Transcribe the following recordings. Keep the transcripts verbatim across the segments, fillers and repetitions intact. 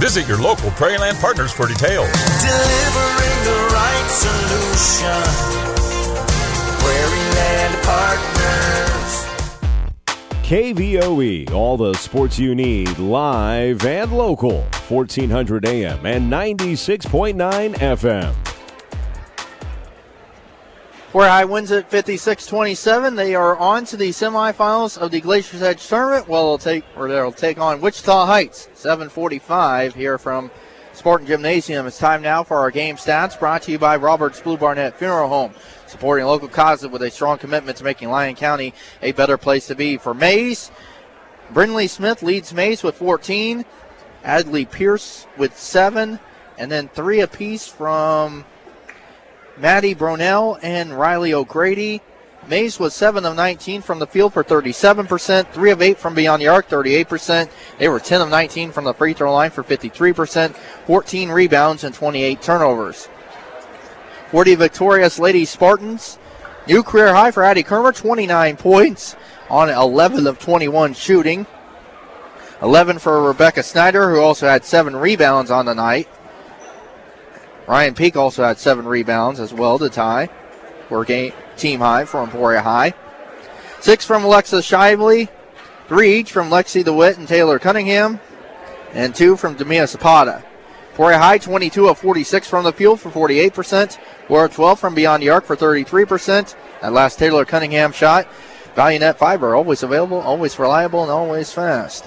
Visit your local Prairieland Partners for details. Delivering the right solution. Prairieland Partners. K V O E, all the sports you need, live and local, fourteen hundred A M and ninety-six point nine F M. Emporia High wins it fifty-six twenty-seven. They are on to the semifinals of the Glacier's Edge tournament. Well, they'll take or they'll take on Wichita Heights. seven forty-five here from Spartan Gymnasium. It's time now for our game stats, brought to you by Roberts Blue Barnett Funeral Home, supporting local causes with a strong commitment to making Lyon County a better place to be. For Mays, Brindley Smith leads Mays with fourteen, Adley Pierce with seven, and then three apiece from Maddie Bronell and Riley O'Grady. Mays was seven of nineteen from the field for thirty-seven percent, three of eight from beyond the arc, thirty-eight percent. They were ten of nineteen from the free throw line for fifty-three percent, fourteen rebounds and twenty-eight turnovers. For the victorious Lady Spartans, new career high for Addie Kermer, twenty-nine points on eleven of twenty-one shooting. eleven for Rebecca Snyder, who also had seven rebounds on the night. Ryan Peak also had seven rebounds as well to tie for game team high for Emporia High. Six from Alexa Shively, three each from Lexi DeWitt and Taylor Cunningham, and two from Demia Zapata. Emporia High, twenty-two of forty-six from the field for forty-eight percent. four of twelve from beyond the arc for thirty-three percent. That last Taylor Cunningham shot. Valiant Fiber, always available, always reliable, and always fast.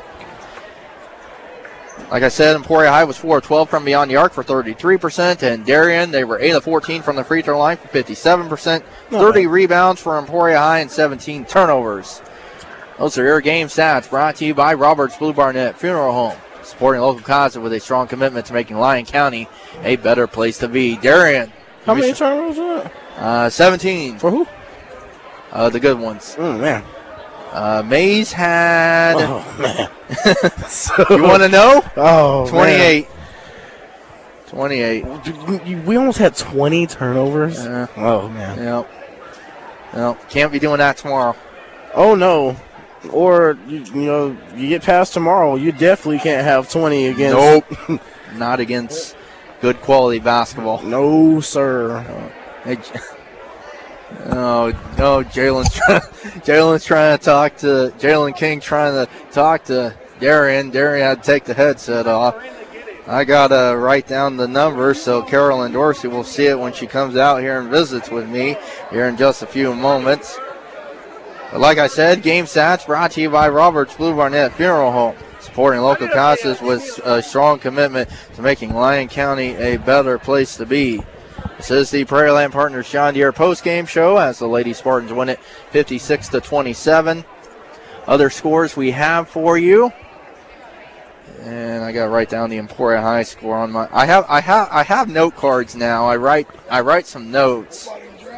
Like I said, Emporia High was four of twelve from beyond the arc for thirty-three percent. And Darien, they were eight of fourteen from the free throw line for fifty-seven percent. thirty rebounds for Emporia High and seventeen turnovers. Those are your game stats, brought to you by Roberts Blue Barnett Funeral Home, supporting local causes with a strong commitment to making Lyon County a better place to be. Darien. How many turnovers are that? Uh, seventeen. For who? Uh, the good ones. Oh, man. Uh, Mays had... Oh, man. You want to know? Oh, twenty-eight. Man. twenty-eight. We almost had twenty turnovers. Uh, oh, man. Yep. Well, can't be doing that tomorrow. Oh, no. Or, you, you know, you get past tomorrow, you definitely can't have twenty against. Nope. Not against good quality basketball. No, sir. Uh, hey, Oh, no, Jalen's trying, Jalen's trying to talk to, Jalen King trying to talk to Darien. Darien had to take the headset off. I got to write down the number so Carolyn Dorsey will see it when she comes out here and visits with me here in just a few moments. But like I said, game stats brought to you by Roberts Blue Barnett Funeral Home, supporting local causes with a strong commitment to making Lyon County a better place to be. This is the Prairieland Partners John Deere postgame show as the Lady Spartans win it fifty-six to twenty-seven. Other scores we have for you, and I got to write down the Emporia High score on my. I have I have I have note cards now. I write I write some notes.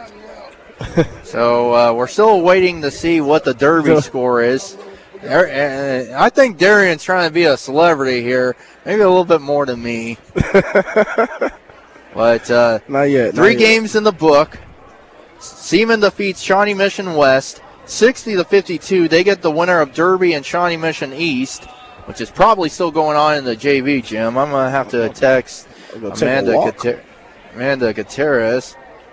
So uh, we're still waiting to see what the Derby score is. I think Darian's trying to be a celebrity here, maybe a little bit more than me. But uh, not yet. Three not games yet. in the book. Seaman defeats Shawnee Mission West, sixty to fifty-two. They get the winner of Derby and Shawnee Mission East, which is probably still going on in the J V gym. I'm gonna have to text Amanda Guter- Amanda Gutierrez.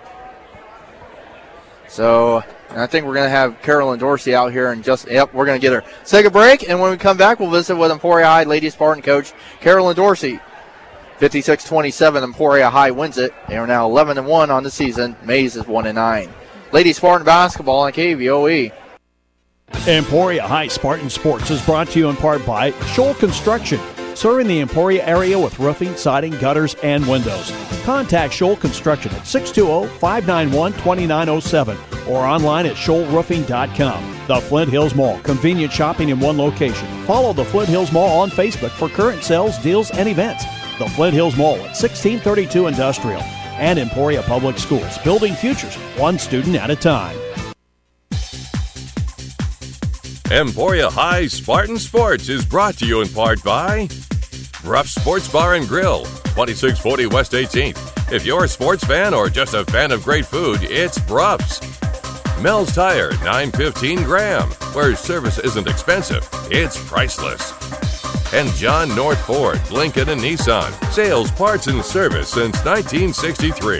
So I think we're gonna have Carolyn Dorsey out here and just yep, we're gonna get her. Let's take a break, and when we come back, we'll visit with Emporia High Lady Spartan coach Carolyn Dorsey. fifty-six twenty-seven, Emporia High wins it. They are now eleven and one on the season. Mays is one and nine. Lady Spartan basketball on K V O E. Emporia High Spartan Sports is brought to you in part by Shoal Construction, serving the Emporia area with roofing, siding, gutters, and windows. Contact Shoal Construction at six two zero, five nine one, two nine zero seven or online at shoal roofing dot com. The Flint Hills Mall, convenient shopping in one location. Follow the Flint Hills Mall on Facebook for current sales, deals, and events. The Flint Hills Mall at sixteen thirty-two Industrial. And Emporia Public Schools, building futures, one student at a time. Emporia High Spartan Sports is brought to you in part by Ruff Sports Bar and Grill, twenty-six forty West eighteenth. If you're a sports fan or just a fan of great food, it's Ruff's. Mel's Tire, nine fifteen Graham, where service isn't expensive, it's priceless. And John North Ford, Lincoln and Nissan. Sales, parts, and service since nineteen sixty-three.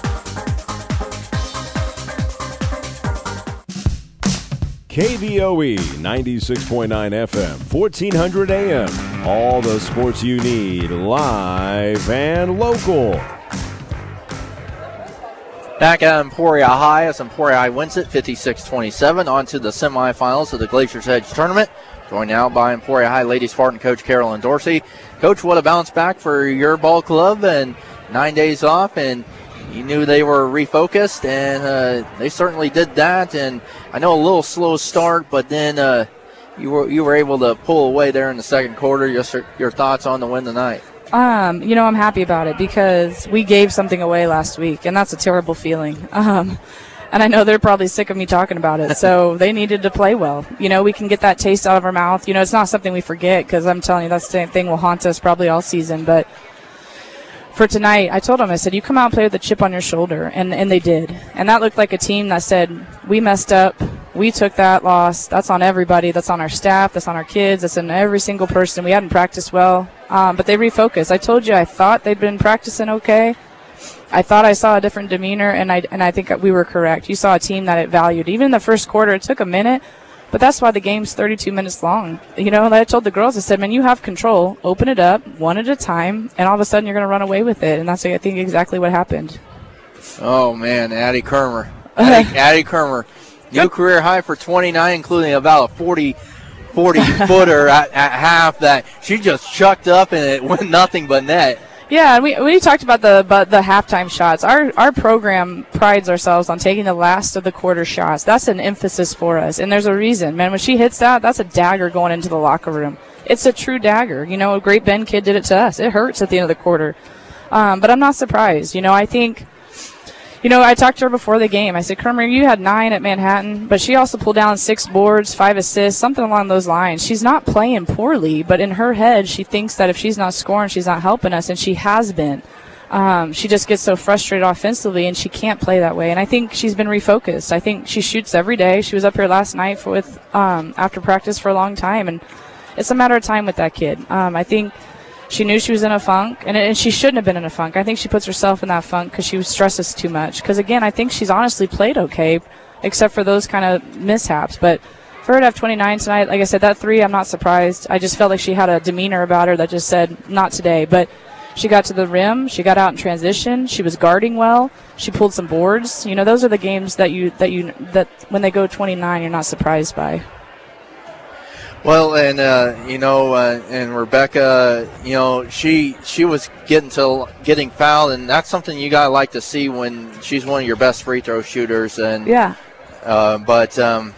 K V O E ninety-six point nine F M, fourteen hundred A M. All the sports you need, live and local. Back at Emporia High as Emporia High wins it fifty-six twenty-seven. On to the semifinals of the Glacier's Edge tournament. Joined now by Emporia High Lady Spartan coach Carolyn Dorsey. Coach, what a bounce back for your ball club, and nine days off, and you knew they were refocused, and uh, they certainly did that. And I know a little slow start, but then uh, you were you were able to pull away there in the second quarter. Just your, your thoughts on the win tonight? Um, you know, I'm happy about it because we gave something away last week, and that's a terrible feeling. Um, and I know they're probably sick of me talking about it, so they needed to play well. You know, we can get that taste out of our mouth. You know, it's not something we forget because I'm telling you, that same thing will haunt us probably all season. But for tonight, I told them, I said, you come out and play with a chip on your shoulder, and, and they did. And that looked like a team that said, we messed up. We took that loss. That's on everybody. That's on our staff. That's on our kids. That's on every single person. We hadn't practiced well, um, but they refocused. I told you I thought they'd been practicing okay. I thought I saw a different demeanor, and I and I think we were correct. You saw a team that it valued. Even in the first quarter, it took a minute, but that's why the game's thirty-two minutes long. You know, I told the girls, I said, man, you have control. Open it up one at a time, and all of a sudden you're going to run away with it, and that's, I think, exactly what happened. Oh, man, Addie Kermer. Addie, Addie Kermer. New career high for twenty-nine, including about a forty, forty footer at, at half that she just chucked up, and it went nothing but net. Yeah, and we we talked about the but the halftime shots. Our our program prides ourselves on taking the last of the quarter shots. That's an emphasis for us, and there's a reason. Man, when she hits that, that's a dagger going into the locker room. It's a true dagger. You know, a Great Bend kid did it to us. It hurts at the end of the quarter. Um, but I'm not surprised. You know, I think, you know, I talked to her before the game. I said, Kermer, you had nine at Manhattan, but she also pulled down six boards, five assists, something along those lines. She's not playing poorly, but in her head, she thinks that if she's not scoring, she's not helping us, and she has been. Um, she just gets so frustrated offensively, and she can't play that way. And I think she's been refocused. I think she shoots every day. She was up here last night for, with um, after practice for a long time, and it's a matter of time with that kid. Um, I think she knew she was in a funk, and, and she shouldn't have been in a funk. I think she puts herself in that funk because she stresses too much. Because, again, I think she's honestly played okay, except for those kind of mishaps. But for her to have twenty-nine tonight, like I said, that three, I'm not surprised. I just felt like she had a demeanor about her that just said, not today. But she got to the rim. She got out in transition. She was guarding well. She pulled some boards. You know, those are the games that you that you that when they go twenty-nine, you're not surprised by. Well, and uh, you know, uh, and Rebecca, you know, she she was getting to getting fouled, and that's something you gotta like to see when she's one of your best free throw shooters. And yeah, uh, but um,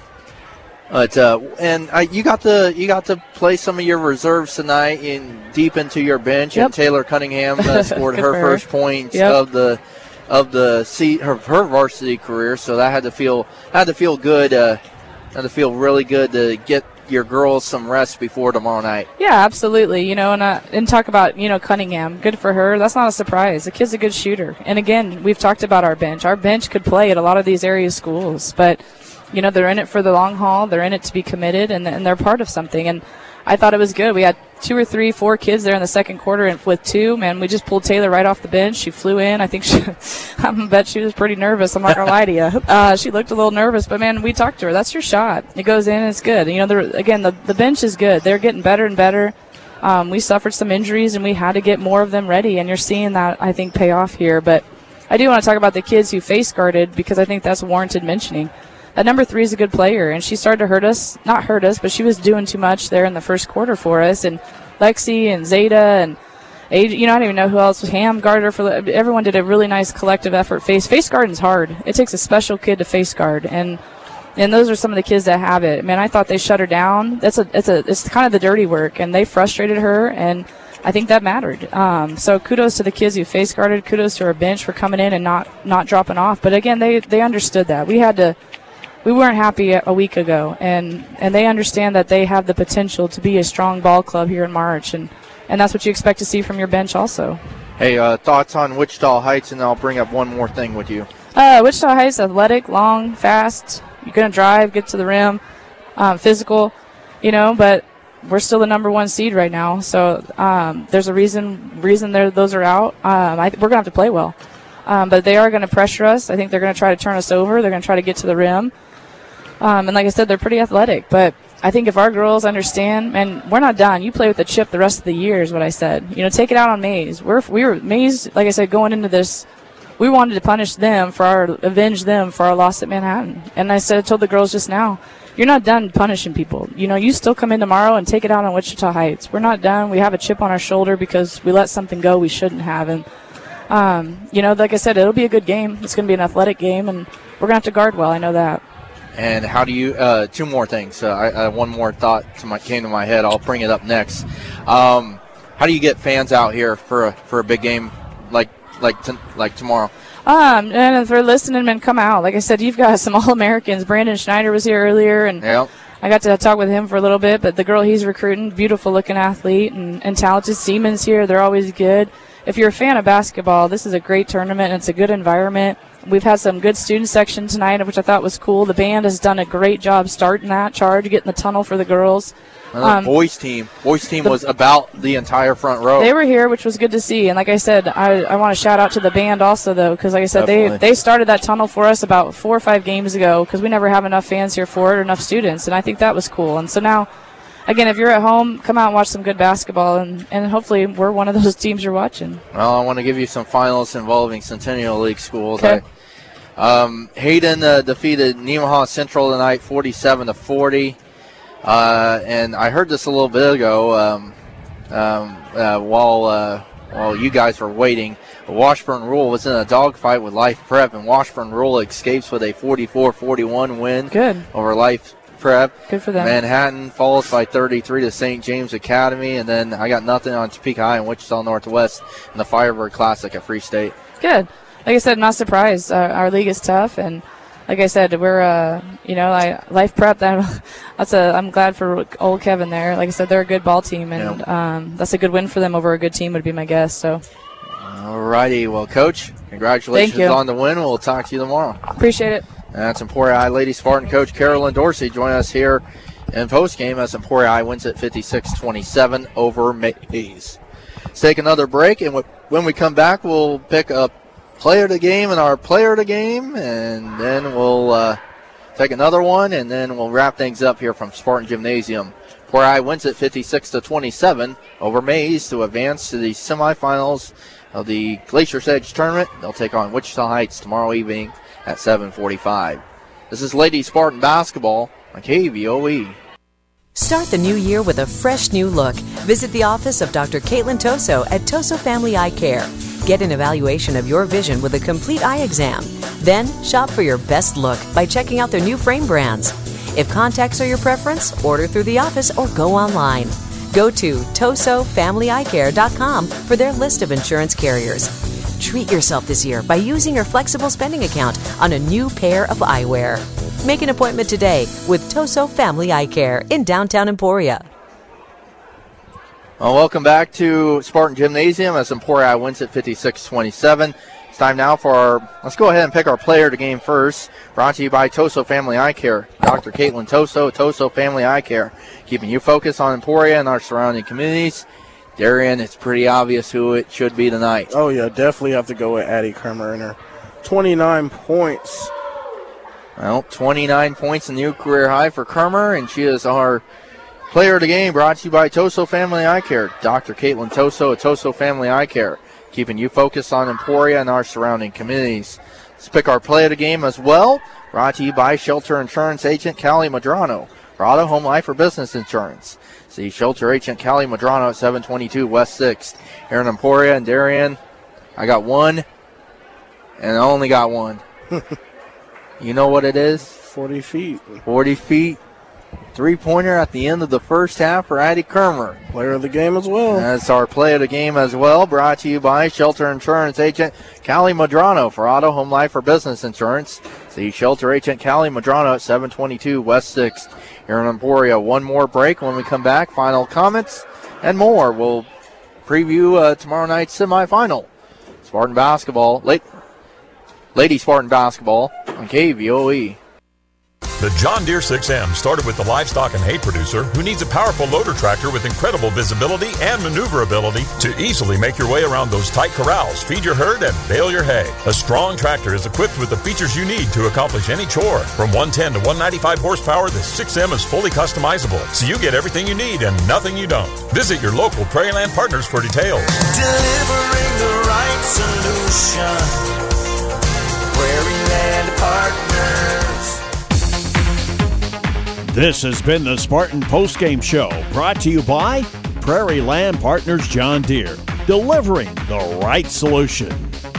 but uh, and uh, you got to you got to play some of your reserves tonight in deep into your bench. Yep. And Taylor Cunningham uh, scored her, her first points yep. of the of the se- her, her varsity career, so that had to feel had to feel good. Uh, had to feel really good to get your girls some rest before tomorrow night. Yeah, absolutely. You know, and uh, and talk about, you know, Cunningham. Good for her. That's not a surprise. The kid's a good shooter. And again, we've talked about our bench. Our bench could play at a lot of these area schools, but you know, they're in it for the long haul. They're in it to be committed, and and they're part of something. And I thought it was good. We had two or three, four kids there in the second quarter, and with two, man, we just pulled Taylor right off the bench. She flew in. I think she, I bet she was pretty nervous. I'm not gonna lie to you. Uh, she looked a little nervous, but man, we talked to her. That's your shot. It goes in, and it's good. You know, the, again, the the bench is good. They're getting better and better. Um, we suffered some injuries, and we had to get more of them ready, and you're seeing that, I think, pay off here. But I do want to talk about the kids who face guarded because I think that's warranted mentioning. That number three is a good player, and she started to hurt us. Not hurt us, but she was doing too much there in the first quarter for us. And Lexi and Zeta and, you know, I don't even know who else was. Ham guarded her for. Everyone did a really nice collective effort. Face face guarding's hard. It takes a special kid to face guard, and and those are some of the kids that have it. Man, I thought they shut her down. That's a it's a it's kind of the dirty work, and they frustrated her, and I think that mattered. Um, so kudos to the kids who face guarded. Kudos to our bench for coming in and not not dropping off. But again, they they understood that we had to. We weren't happy a week ago, and, and they understand that they have the potential to be a strong ball club here in March, and, and that's what you expect to see from your bench also. Hey, uh, thoughts on Wichita Heights, and I'll bring up one more thing with you. Uh, Wichita Heights, athletic, long, fast. You're going to drive, get to the rim, um, physical, you know, but we're still the number one seed right now. So um, there's a reason reason those are out. Um, I, we're going to have to play well. Um, but they are going to pressure us. I think they're going to try to turn us over. They're going to try to get to the rim. Um, and like I said, they're pretty athletic. But I think if our girls understand, and we're not done. You play with the chip the rest of the year is what I said. You know, take it out on Mays. We're, we were, Mays, like I said, going into this, we wanted to punish them for our, avenge them for our loss at Manhattan. And I said, I told the girls just now, you're not done punishing people. You know, you still come in tomorrow and take it out on Wichita Heights. We're not done. We have a chip on our shoulder because we let something go we shouldn't have. And, um, you know, like I said, it'll be a good game. It's going to be an athletic game, and we're going to have to guard well. I know that. And how do you, uh, two more things. Uh, I, I, one more thought to my, came to my head. I'll bring it up next. Um, how do you get fans out here for a, for a big game like like t- like tomorrow? Um, and if they're listening, man, come out. Like I said, you've got some All-Americans. Brandon Schneider was here earlier, and yep. I got to talk with him for a little bit. But the girl he's recruiting, beautiful-looking athlete, and, and talented. Siemens here, they're always good. If you're a fan of basketball, this is a great tournament, and it's a good environment. We've had some good student section tonight, which I thought was cool. The band has done a great job starting that charge, getting the tunnel for the girls. Um, boys team. Boys team the, was about the entire front row. They were here, which was good to see. And like I said, I, I want to shout out to the band also, though, because like I said, Definitely. they they started that tunnel for us about four or five games ago because we never have enough fans here for it or enough students. And I think that was cool. And so now, again, if you're at home, come out and watch some good basketball, and, and hopefully we're one of those teams you're watching. Well, I want to give you some finals involving Centennial League schools. Okay. I, um, Hayden uh, defeated Nemaha Central tonight, forty-seven to forty. Uh, and I heard this a little bit ago um, um, uh, while uh, while you guys were waiting. Washburn Rural was in a dogfight with Life Prep, and Washburn Rural escapes with a forty-four forty-one win Good. over Life Prep. Good for them. Manhattan falls by thirty-three to Saint James Academy, and then I got nothing on Topeka High and Wichita Northwest in the Firebird Classic at Free State. Good. Like I said, not surprised. Uh, our league is tough, and like I said, we're uh, you know, I Life Prep. That that's a. I'm glad for old Kevin there. Like I said, they're a good ball team, and yep. um, that's a good win for them over a good team. Would be my guess. So. All righty. Well, Coach, congratulations on the win. We'll talk to you tomorrow. Appreciate it. That's Emporia High Lady Spartan coach Carolyn Dorsey joining us here in postgame as Emporia High wins at fifty-six twenty-seven over Mays. Let's take another break, and when we come back, we'll pick up player of the game and our player of the game, and then we'll uh, take another one, and then we'll wrap things up here from Spartan Gymnasium. Emporia High wins at fifty-six to twenty-seven over Mays to advance to the semifinals of the Glacier's Edge tournament. They'll take on Wichita Heights tomorrow evening at seven forty-five. This is Lady Spartan Basketball on K V O E. Start the new year with a fresh new look. Visit the office of Doctor Caitlin Toso at Toso Family Eye Care. Get an evaluation of your vision with a complete eye exam. Then shop for your best look by checking out their new frame brands. If contacts are your preference, order through the office or go online. Go to toso family eye care dot com for their list of insurance carriers. Treat yourself this year by using your flexible spending account on a new pair of eyewear. Make an appointment today with Toso Family Eye Care in downtown Emporia. Well, welcome back to Spartan Gymnasium as Emporia High wins at fifty-six twenty-seven. It's time now for our, let's go ahead and pick our player of the game first. Brought to you by Toso Family Eye Care. Doctor Caitlin Toso, Toso Family Eye Care. Keeping you focused on Emporia and our surrounding communities. Darian, it's pretty obvious who it should be tonight. Oh, yeah, definitely have to go with Addie Kermer in her twenty-nine points. Well, twenty-nine points, a new career high for Kermer, and she is our player of the game, brought to you by Toso Family Eye Care. Doctor Caitlin Toso at Toso Family Eye Care, keeping you focused on Emporia and our surrounding communities. Let's pick our play of the game as well, brought to you by Shelter Insurance Agent Callie Madrano for auto, home, life, or business insurance. See Shelter Agent Callie Madrano at seven twenty-two West sixth. Here in Emporia and Darien, I got one, and I only got one. You know what it is? forty feet. forty feet. Three-pointer at the end of the first half for Addie Kermer. Player of the game as well. That's our play of the game as well, brought to you by Shelter Insurance Agent Callie Madrano for auto, home, life, or business insurance. See Shelter Agent Callie Madrano at seven twenty-two West sixth. Here in Emporia, one more break. When we come back, final comments and more. We'll preview uh, tomorrow night's semifinal. Spartan basketball, late, Lady Spartan basketball on K V O E. The John Deere six M started with the livestock and hay producer who needs a powerful loader tractor with incredible visibility and maneuverability to easily make your way around those tight corrals, feed your herd, and bale your hay. A strong tractor is equipped with the features you need to accomplish any chore. From one ten to one ninety-five horsepower, the six M is fully customizable, so you get everything you need and nothing you don't. Visit your local Prairie Land Partners for details. Delivering the right solution. Prairie Land Partners. This has been the Spartan Postgame Show, brought to you by Prairie Land Partners John Deere, delivering the right solution.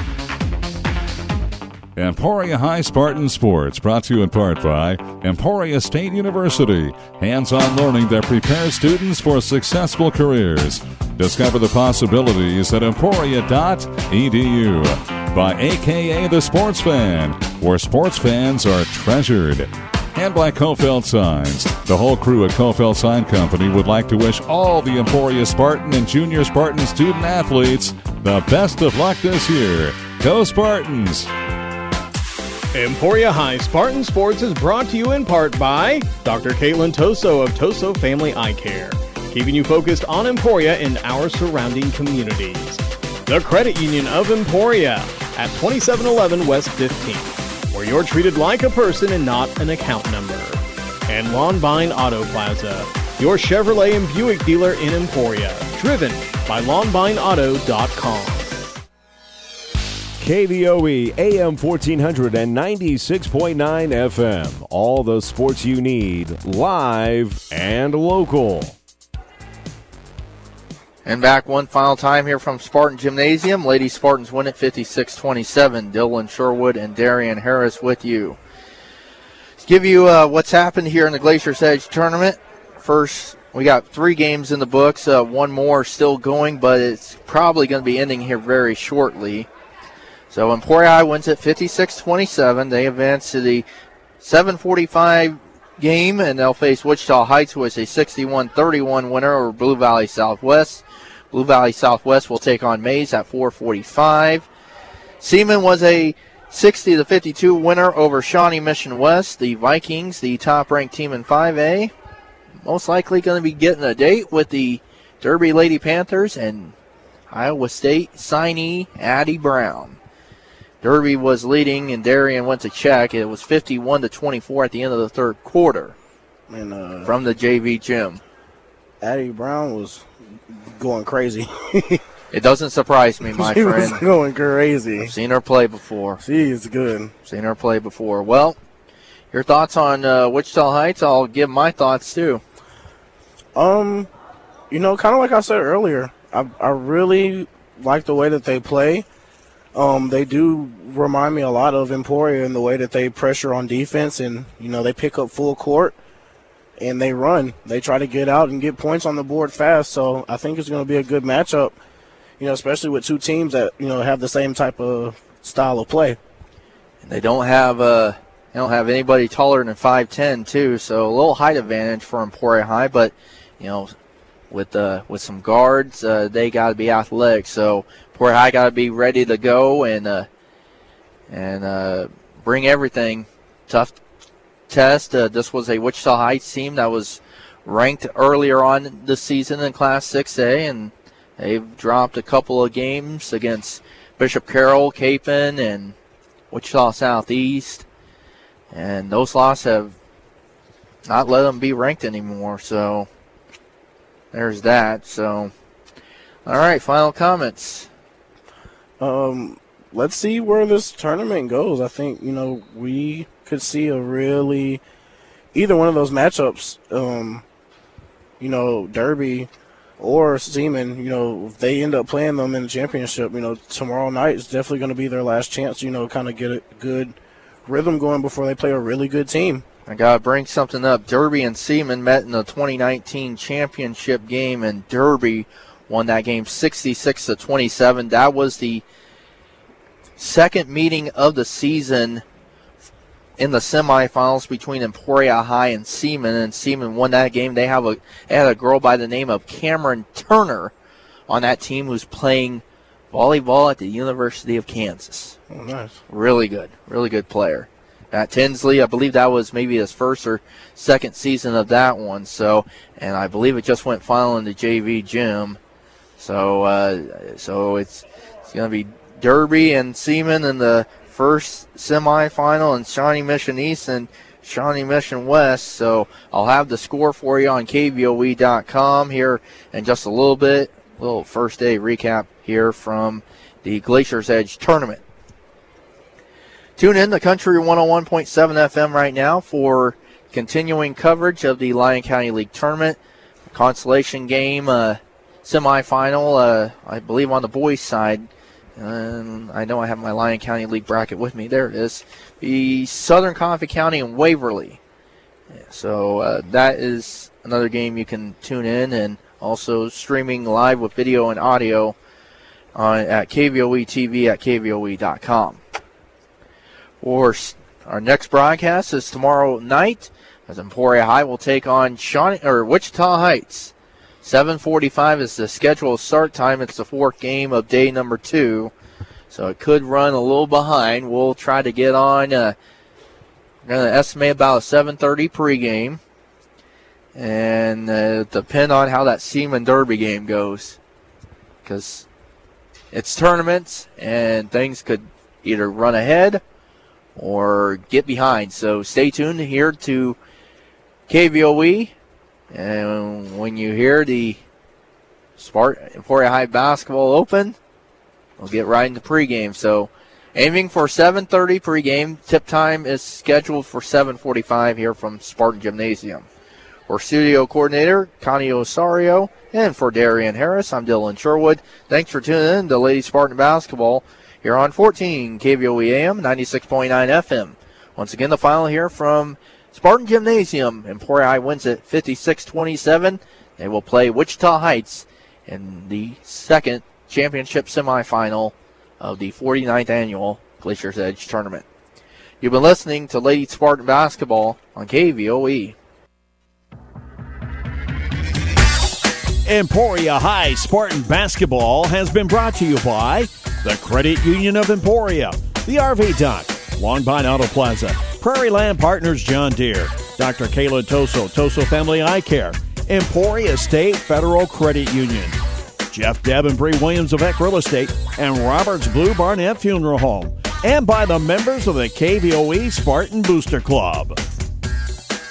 Emporia High Spartan Sports, brought to you in part by Emporia State University, hands-on learning that prepares students for successful careers. Discover the possibilities at emporia dot e d u. By A K A The Sports Fan, where sports fans are treasured. And by Kofeld Signs. The whole crew at Kofeld Sign Company would like to wish all the Emporia Spartan and Junior Spartan student athletes the best of luck this year. Go Spartans! Emporia High Spartan Sports is brought to you in part by Doctor Caitlin Toso of Toso Family Eye Care, keeping you focused on Emporia and our surrounding communities. The Credit Union of Emporia at twenty-seven eleven West fifteenth. Where you're treated like a person and not an account number. And Lawnbine Auto Plaza, your Chevrolet and Buick dealer in Emporia, driven by lawnbine auto dot com. K V O E A M fourteen hundred and ninety-six point nine F M. All the sports you need, live and local. And back one final time here from Spartan Gymnasium. Lady Spartans win it fifty-six twenty-seven. Dylan Sherwood and Darian Harris with you. Let's give you uh, what's happened here in the Glacier's Edge tournament. First, we got three games in the books. Uh, one more still going, but it's probably going to be ending here very shortly. So Emporia High wins it fifty-six twenty-seven. They advance to the seven forty-five game, and they'll face Wichita Heights, who is a sixty-one thirty-one winner over Blue Valley Southwest. Blue Valley Southwest will take on Mays at four forty-five. Seaman was a sixty to fifty-two winner over Shawnee Mission West. The Vikings, the top-ranked team in five A, most likely going to be getting a date with the Derby Lady Panthers and Iowa State signee Addie Brown. Derby was leading, and Darien went to check. It was fifty-one to twenty-four at the end of the third quarter and, uh, from the J V gym. Addie Brown was going crazy. It doesn't surprise me, my she friend. Was going crazy. I've seen her play before. She is good. Seen her play before. Well, your thoughts on uh, Wichita Heights? I'll give my thoughts too. Um, you know, kind of like I said earlier, I I really like the way that they play. Um, they do remind me a lot of Emporia in the way that they pressure on defense, and you know they pick up full court and they run. They try to get out and get points on the board fast. So I think it's going to be a good matchup. You know, especially with two teams that you know have the same type of style of play. And they don't have uh they don't have anybody taller than five ten too, so a little height advantage for Emporia High. But you know, with uh with some guards, uh, they got to be athletic. So Emporia High got to be ready to go and uh, and uh, bring everything. Tough test. Uh, this was a Wichita Heights team that was ranked earlier on this season in Class six A, and they've dropped a couple of games against Bishop Carroll, Capon, and Wichita Southeast. And those losses have not let them be ranked anymore. So there's that. So, all right, final comments. Um, let's see where this tournament goes. I think, you know, we could see a really, either one of those matchups, um, you know, Derby or Seaman, you know, if they end up playing them in the championship, you know, tomorrow night is definitely going to be their last chance, you know, kind of get a good rhythm going before they play a really good team. I got to bring something up. Derby and Seaman met in the twenty nineteen championship game, and Derby won that game sixty-six to twenty-seven. That was the second meeting of the season in the semifinals between Emporia High and Seaman, and Seaman won that game. They have a they had a girl by the name of Cameron Turner on that team who's playing volleyball at the University of Kansas. Oh, nice. Really good. Really good player. at Tinsley. I believe that was maybe his first or second season of that one. So, and I believe it just went final in the J V gym. So, uh, so it's it's going to be Derby and Seaman in the first semifinal, and Shawnee Mission East and Shawnee Mission West. So I'll have the score for you on K V O E dot com here in just a little bit. A little first day recap here from the Glacier's Edge tournament. Tune in to Country one oh one point seven F M right now for continuing coverage of the Lyon County League tournament. Consolation game uh, semifinal, uh, I believe on the boys' side. Um, I know I have my Lyon County League bracket with me. There it is. The Southern Coffee County and Waverly. Yeah, so uh, that is another game you can tune in, and also streaming live with video and audio on, at K V O E T V at K V O E dot com. Or our next broadcast is tomorrow night, as Emporia High will take on Shawnee, or Wichita Heights. seven forty-five is the scheduled start time. It's the fourth game of day number two, so it could run a little behind. We'll try to get on. Uh, we're going to estimate about a seven thirty pregame, and uh, depend on how that Seaman Derby game goes, because it's tournaments and things could either run ahead or get behind. So stay tuned here to K V O E. And when you hear the Spartan Emporia High basketball open, we'll get right into pregame. So aiming for seven thirty pregame. Tip time is scheduled for seven forty-five here from Spartan Gymnasium. For studio coordinator Connie Osario and for Darian Harris, I'm Dylan Sherwood. Thanks for tuning in to Lady Spartan Basketball here on fourteen K V O E A M, ninety-six point nine F M. Once again, the final here from Spartan Gymnasium. Emporia High wins it fifty-six twenty-seven. They will play Wichita Heights in the second championship semifinal of the forty-ninth annual Glacier's Edge tournament. You've been listening to Lady Spartan Basketball on K V O E. Emporia High Spartan Basketball has been brought to you by the Credit Union of Emporia, the R V Dock, Long Pine Auto Plaza, Prairie Land Partners John Deere, Doctor Kayla Toso, Toso Family Eye Care, Emporia State Federal Credit Union, Jeff Deb and Bree Williams of Eck Real Estate, and Roberts Blue Barnett Funeral Home, and by the members of the K V O E Spartan Booster Club.